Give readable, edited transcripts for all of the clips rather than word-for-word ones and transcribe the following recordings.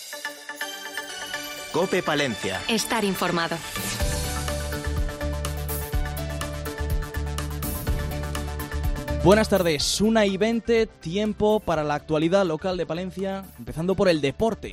COPE Palencia. Estar informado. Buenas tardes, 1:20, tiempo para la actualidad local de Palencia, empezando por el deporte.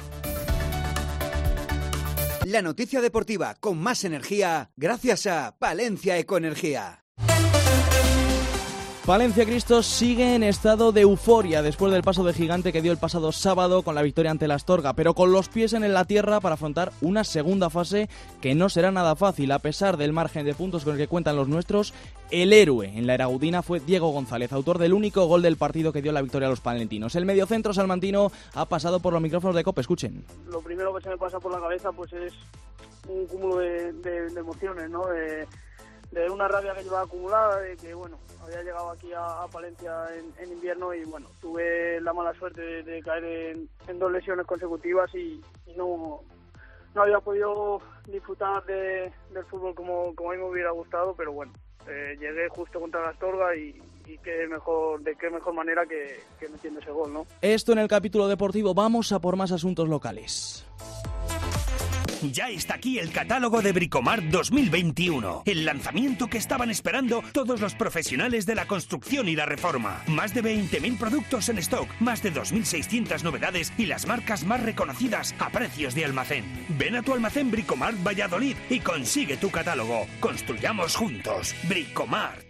La noticia deportiva con más energía gracias a Palencia Ecoenergía. Palencia Cristos sigue en estado de euforia después del paso de gigante que dio el pasado sábado con la victoria ante la Astorga, pero con los pies en la tierra para afrontar una segunda fase que no será nada fácil. A pesar del margen de puntos con el que cuentan los nuestros, el héroe en la Eraudina fue Diego González, autor del único gol del partido que dio la victoria a los palentinos. El mediocentro salmantino ha pasado por los micrófonos de COPE, escuchen. Lo primero que se me pasa por la cabeza pues es un cúmulo de emociones, ¿no? De una rabia que llevaba acumulada, de que bueno, había llegado aquí a Palencia en invierno y bueno, tuve la mala suerte de caer en 2 lesiones consecutivas y no había podido disfrutar del fútbol como a mí me hubiera gustado, pero bueno, llegué justo contra la Astorga y de qué mejor manera que metiendo ese gol, ¿no? Esto en el capítulo deportivo. Vamos a por más asuntos locales. Ya está aquí el catálogo de Bricomart 2021, el lanzamiento que estaban esperando todos los profesionales de la construcción y la reforma. Más de 20.000 productos en stock, más de 2.600 novedades y las marcas más reconocidas a precios de almacén. Ven a tu almacén Bricomart Valladolid y consigue tu catálogo. Construyamos juntos. Bricomart.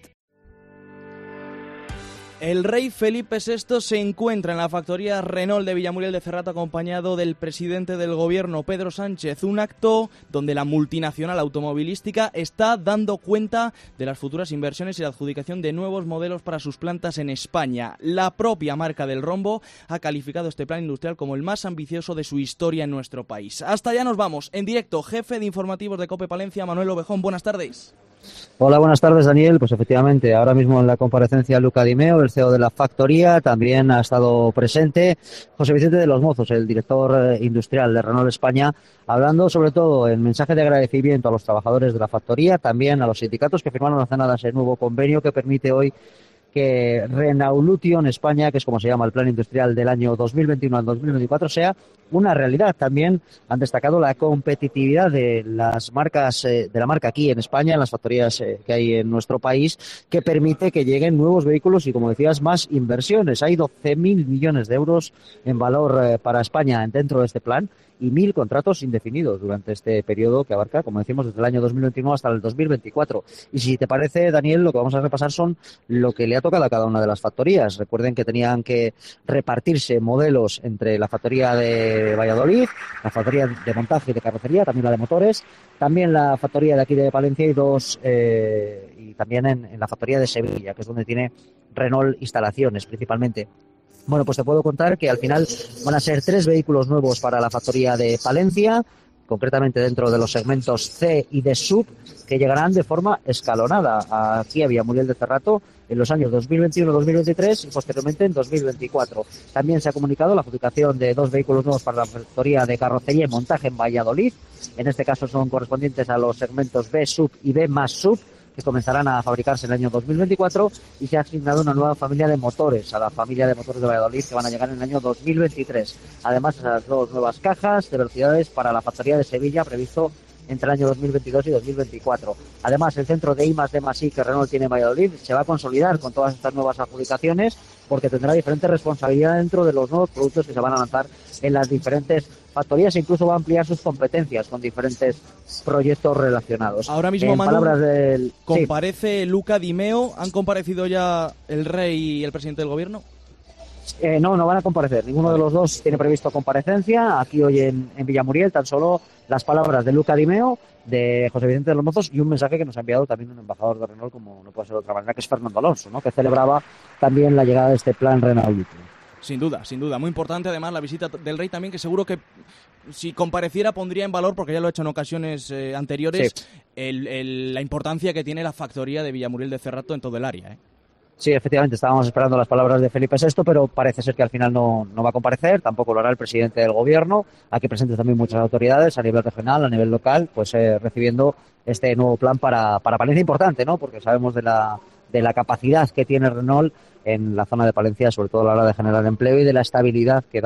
El rey Felipe VI se encuentra en la factoría Renault de Villamuriel de Cerrato acompañado del presidente del gobierno, Pedro Sánchez, un acto donde la multinacional automovilística está dando cuenta de las futuras inversiones y la adjudicación de nuevos modelos para sus plantas en España. La propia marca del rombo ha calificado este plan industrial como el más ambicioso de su historia en nuestro país. Hasta allá nos vamos, en directo, jefe de informativos de COPE Palencia, Manuel Ovejón, buenas tardes. Hola, buenas tardes, Daniel. Pues efectivamente, ahora mismo en la comparecencia Luca Di Meo, el CEO de la factoría, también ha estado presente José Vicente de los Mozos, el director industrial de Renault España, hablando sobre todo en mensaje de agradecimiento a los trabajadores de la factoría, también a los sindicatos que firmaron hace nada ese nuevo convenio que permite hoy que Renaulution España, que es como se llama el plan industrial del año 2021 al 2024, sea una realidad. También han destacado la competitividad de las marcas, de la marca aquí en España, en las factorías que hay en nuestro país, que permite que lleguen nuevos vehículos y, como decías, más inversiones. Hay 12.000 millones de euros en valor para España dentro de este plan y 1.000 contratos indefinidos durante este periodo que abarca, como decimos, desde el año 2021 hasta el 2024. Y si te parece, Daniel, lo que vamos a repasar son lo que le ha tocado a cada una de las factorías. Recuerden que tenían que repartirse modelos entre la factoría de Valladolid, la factoría de montaje y de carrocería, también la de motores, también la factoría de aquí de Palencia y también en la factoría de Sevilla, que es donde tiene Renault instalaciones principalmente. Bueno, pues te puedo contar que al final van a ser 3 vehículos nuevos para la factoría de Palencia, concretamente dentro de los segmentos C y de SUV, que llegarán de forma escalonada aquí a Villamuriel de Cerrato en los años 2021-2023 y posteriormente en 2024. También se ha comunicado la adjudicación de 2 vehículos nuevos para la factoría de carrocería y montaje en Valladolid. En este caso son correspondientes a los segmentos B SUV y B más SUV, que comenzarán a fabricarse en el año 2024, y se ha asignado una nueva familia de motores a la familia de motores de Valladolid que van a llegar en el año 2023. Además, esas 2 nuevas cajas de velocidades para la factoría de Sevilla, previsto entre el año 2022 y 2024. Además, el centro de I+D+I que Renault tiene en Valladolid se va a consolidar con todas estas nuevas adjudicaciones porque tendrá diferentes responsabilidades dentro de los nuevos productos que se van a lanzar en las diferentes factorías e incluso va a ampliar sus competencias con diferentes proyectos relacionados. Ahora mismo, en Manu, palabras del... comparece sí. Luca Di Meo. ¿Han comparecido ya el rey y el presidente del gobierno? No van a comparecer. Ninguno de los dos tiene previsto comparecencia aquí hoy en Villamuriel. Tan solo las palabras de Luca Di Meo, de José Vicente de los Mozos y un mensaje que nos ha enviado también un embajador de Renault, como no puede ser de otra manera, que es Fernando Alonso, ¿no?, que celebraba también la llegada de este plan Renault. Sin duda, muy importante además la visita del rey también, que seguro que si compareciera pondría en valor, porque ya lo he hecho en ocasiones anteriores, sí, la importancia que tiene la factoría de Villamuriel de Cerrato en todo el área, Sí, efectivamente, estábamos esperando las palabras de Felipe VI, pero parece ser que al final no va a comparecer, tampoco lo hará el presidente del gobierno. Aquí presentes también muchas autoridades a nivel regional, a nivel local, pues recibiendo este nuevo plan para Palencia, importante, ¿no?, porque sabemos de la capacidad que tiene Renault en la zona de Palencia, sobre todo a la hora de generar empleo y de la estabilidad que da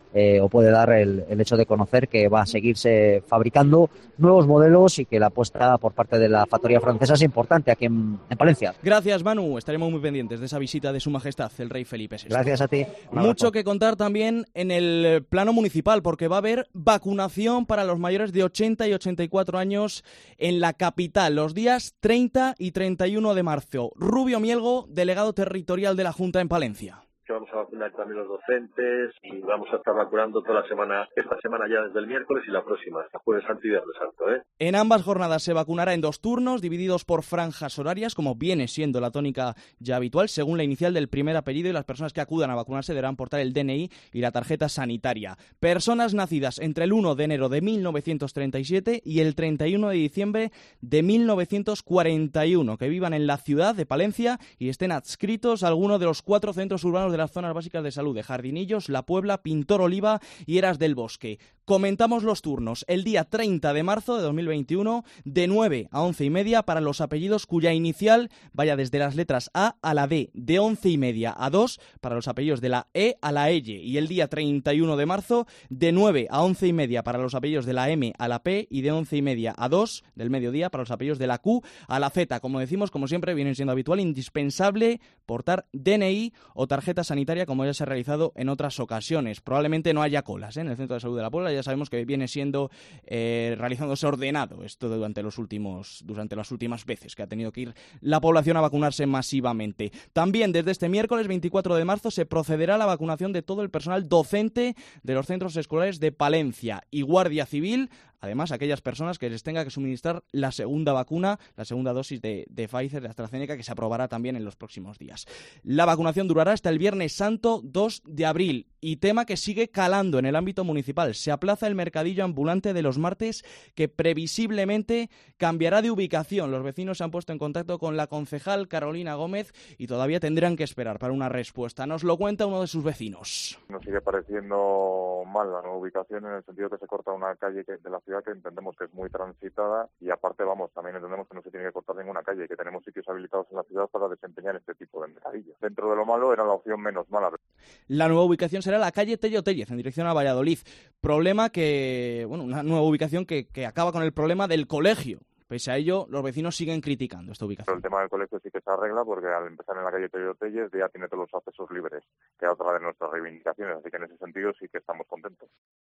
o puede dar el hecho de conocer que va a seguirse fabricando nuevos modelos y que la apuesta por parte de la factoría francesa es importante aquí en Palencia. Gracias, Manu. Estaremos muy pendientes de esa visita de Su Majestad, el Rey Felipe VI. Gracias a ti. Mucho que contar también en el plano municipal, porque va a haber vacunación para los mayores de 80 y 84 años en la capital, los días 30 y 31 de marzo. Rubio Mielgo, delegado territorial de la Junta en Palencia. Vamos a vacunar también los docentes y vamos a estar vacunando toda la semana, esta semana ya desde el miércoles y la próxima, hasta Jueves Santo y Viernes Santo. En ambas jornadas se vacunará en 2 turnos, divididos por franjas horarias, como viene siendo la tónica ya habitual, según la inicial del primer apellido, y las personas que acudan a vacunarse deberán portar el DNI y la tarjeta sanitaria. Personas nacidas entre el 1 de enero de 1937 y el 31 de diciembre de 1941, que vivan en la ciudad de Palencia y estén adscritos a alguno de los 4 centros urbanos de las zonas básicas de salud de Jardinillos, La Puebla, Pintor Oliva y Eras del Bosque. Comentamos los turnos. El día 30 de marzo de 2021, de 9 a 11:30 para los apellidos cuya inicial vaya desde las letras A a la D, de 11:30 a 2 para los apellidos de la E a la L. Y el día 31 de marzo, de 9 a 11:30 para los apellidos de la M a la P y de 11:30 a 2 del mediodía para los apellidos de la Q a la Z. Como decimos, como siempre, viene siendo habitual, indispensable portar DNI o tarjeta sanitaria, como ya se ha realizado en otras ocasiones. Probablemente no haya colas en el Centro de Salud de La Puebla. Ya sabemos que viene siendo realizándose ordenado esto durante las últimas veces que ha tenido que ir la población a vacunarse masivamente. También desde este miércoles 24 de marzo se procederá a la vacunación de todo el personal docente de los centros escolares de Palencia y Guardia Civil. Además, aquellas personas que les tenga que suministrar la segunda vacuna, la segunda dosis de Pfizer, de AstraZeneca, que se aprobará también en los próximos días. La vacunación durará hasta el Viernes Santo 2 de abril. Y tema que sigue calando en el ámbito municipal. Se aplaza el mercadillo ambulante de los martes, que previsiblemente cambiará de ubicación. Los vecinos se han puesto en contacto con la concejal Carolina Gómez y todavía tendrán que esperar para una respuesta. Nos lo cuenta uno de sus vecinos. Nos sigue pareciendo mal la nueva ubicación, en el sentido que se corta una calle de la ciudad que entendemos que es muy transitada, y aparte, también entendemos que no se tiene que cortar ninguna calle, que tenemos sitios habilitados en la ciudad para desempeñar este tipo de mercadillo. Dentro de lo malo, era la opción menos mala. La nueva ubicación será la calle Tello Tellez, en dirección a Valladolid. Una nueva ubicación que acaba con el problema del colegio. Pese a ello, los vecinos siguen criticando esta ubicación. Pero el tema del colegio sí que se arregla, porque al empezar en la calle Tello Tellez ya tiene todos los accesos libres, que es otra de nuestras reivindicaciones, así que en ese sentido sí que estamos contentos.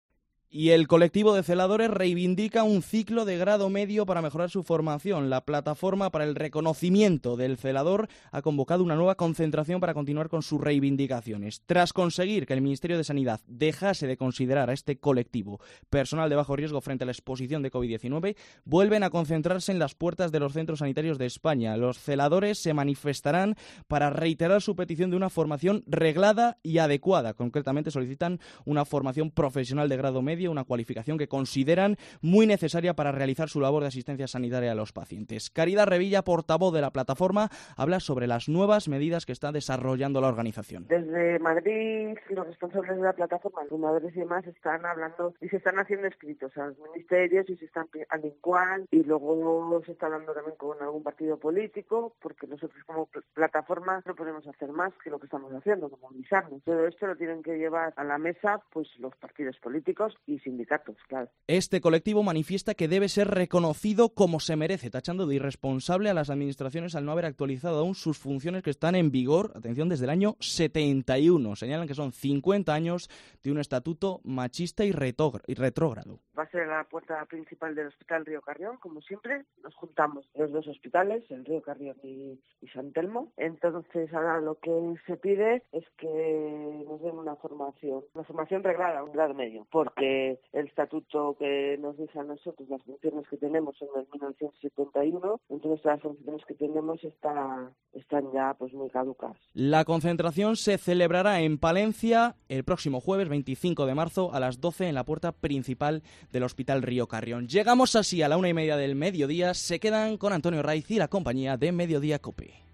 Y el colectivo de celadores reivindica un ciclo de grado medio para mejorar su formación. La plataforma para el reconocimiento del celador ha convocado una nueva concentración para continuar con sus reivindicaciones. Tras conseguir que el Ministerio de Sanidad dejase de considerar a este colectivo personal de bajo riesgo frente a la exposición de COVID-19, vuelven a concentrarse en las puertas de los centros sanitarios de España. Los celadores se manifestarán para reiterar su petición de una formación reglada y adecuada. Concretamente solicitan una formación profesional de grado medio, una cualificación que consideran muy necesaria para realizar su labor de asistencia sanitaria a los pacientes. Caridad Revilla, portavoz de la plataforma, habla sobre las nuevas medidas que está desarrollando la organización. Desde Madrid, los responsables de la plataforma, fumadores y demás, están hablando y se están haciendo escritos a los ministerios y se están al igual, y luego se está hablando también con algún partido político, porque nosotros como plataforma no podemos hacer más que lo que estamos haciendo, como movilizarnos. Todo esto lo tienen que llevar a la mesa pues los partidos políticos y sindicatos, claro. Este colectivo manifiesta que debe ser reconocido como se merece, tachando de irresponsable a las administraciones al no haber actualizado aún sus funciones que están en vigor, atención, desde el año 71. Señalan que son 50 años de un estatuto machista y retrógrado. Va a ser la puerta principal del Hospital Río Carrión, como siempre. Nos juntamos los dos hospitales, el Río Carrión y San Telmo. Entonces, ahora lo que se pide es que nos den una formación reglada, un grado medio, porque el estatuto que nos dice a nosotros las funciones que tenemos son del 1971, entonces las funciones que tenemos están ya pues muy caducas. La concentración se celebrará en Palencia el próximo jueves 25 de marzo a las 12 en la puerta principal del Hospital Río Carrión. Llegamos así a la 1:30 del mediodía. Se quedan con Antonio Raiz y la compañía de Mediodía COPE.